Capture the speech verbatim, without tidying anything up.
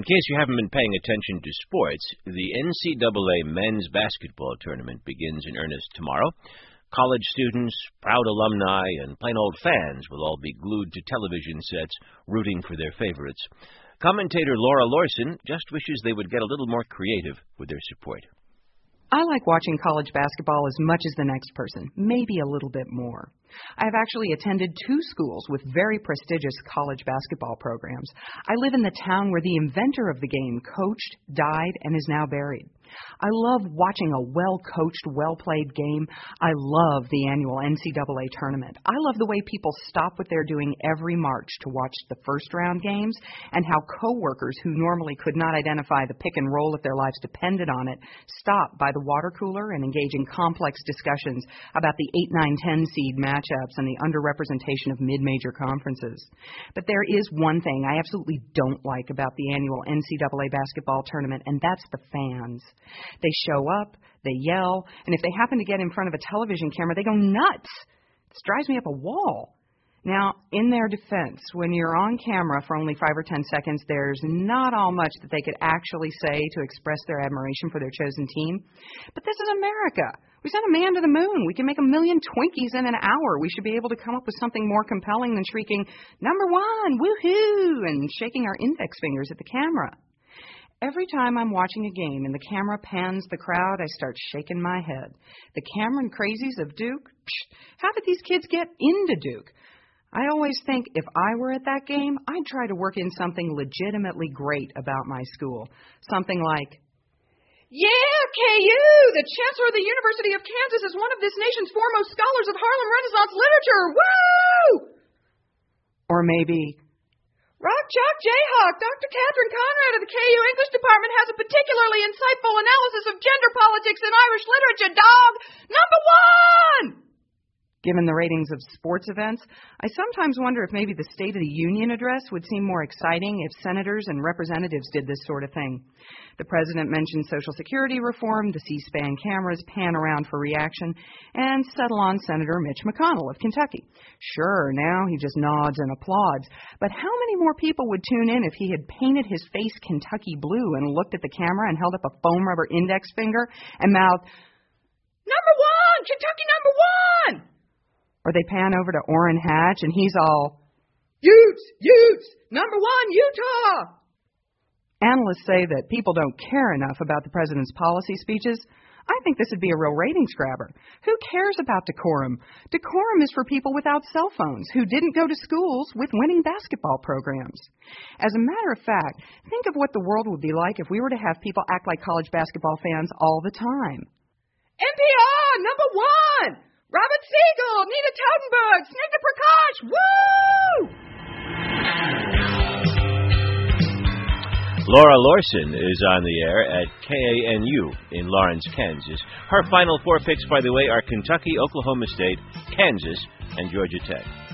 case you haven't been paying attention to sports, the N C double A men's basketball tournament begins in earnest tomorrow. College students, proud alumni, and plain old fans will all be glued to television sets rooting for their favorites. Commentator Laura Lorson just wishes they would get a little more creative with their support. I like watching college basketball as much as the next person, maybe a little bit more. I have actually attended two schools with very prestigious college basketball programs. I live in the town where the inventor of the game coached, died, and is now buried. I love watching a well-coached, well-played game. I love the annual N C double A tournament. I love the way people stop what they're doing every March to watch the first-round games, and how coworkers who normally could not identify the pick and roll if their lives depended on it stop by the water cooler and engage in complex discussions about the eight, nine, ten seed matchups and the underrepresentation of mid-major conferences. But there is one thing I absolutely don't like about the annual N C double A basketball tournament, and that's the fans. They show up, they yell, and if they happen to get in front of a television camera, they go nuts. This drives me up a wall. Now, in their defense, when you're on camera for only five or ten seconds, there's not all much that they could actually say to express their admiration for their chosen team. But this is America. We sent a man to the moon. We can make a million Twinkies in an hour. We should be able to come up with something more compelling than shrieking, "Number one, woohoo," and shaking our index fingers at the camera. Every time I'm watching a game and the camera pans the crowd, I start shaking my head. The Cameron crazies of Duke? Psh, how did these kids get into Duke? I always think if I were at that game, I'd try to work in something legitimately great about my school. Something like, "Yeah, K U, the Chancellor of the University of Kansas is one of this nation's foremost scholars of Harlem Renaissance literature. Woo!" Or maybe, "Rock Chalk Jayhawk, Doctor Catherine Conrad of the K U English Department has a particularly insightful analysis of gender politics in Irish literature, dog. Number one!" Given the ratings of sports events, I sometimes wonder if maybe the State of the Union address would seem more exciting if senators and representatives did this sort of thing. The president mentioned Social Security reform, the C-SPAN cameras pan around for reaction, and settle on Senator Mitch McConnell of Kentucky. Sure, now he just nods and applauds, but how many more people would tune in if he had painted his face Kentucky blue and looked at the camera and held up a foam rubber index finger and mouthed, "Number one, Kentucky number one!" Or they pan over to Orrin Hatch, and he's all, "Utes, Utes, number one, Utah!" Analysts say that people don't care enough about the president's policy speeches. I think this would be a real ratings grabber. Who cares about decorum? Decorum is for people without cell phones, who didn't go to schools with winning basketball programs. As a matter of fact, think of what the world would be like if we were to have people act like college basketball fans all the time. N P R, number one! Robert Siegel, Nina Totenberg, Snigdha Prakash, woo! Laura Lorson is on the air at K A N U in Lawrence, Kansas. Her final four picks, by the way, are Kentucky, Oklahoma State, Kansas, and Georgia Tech.